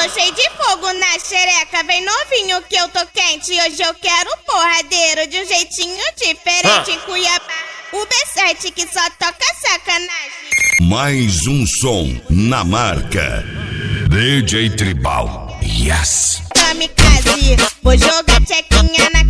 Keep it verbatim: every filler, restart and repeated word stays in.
Tô cheio de fogo na xereca, vem novinho que eu tô quente. Hoje eu quero porradeiro de um jeitinho diferente. Em Cuiabá, o B sete que só toca sacanagem. Mais um som na marca D J Tribal. Yes! Kamikaze, vou jogar tchequinha na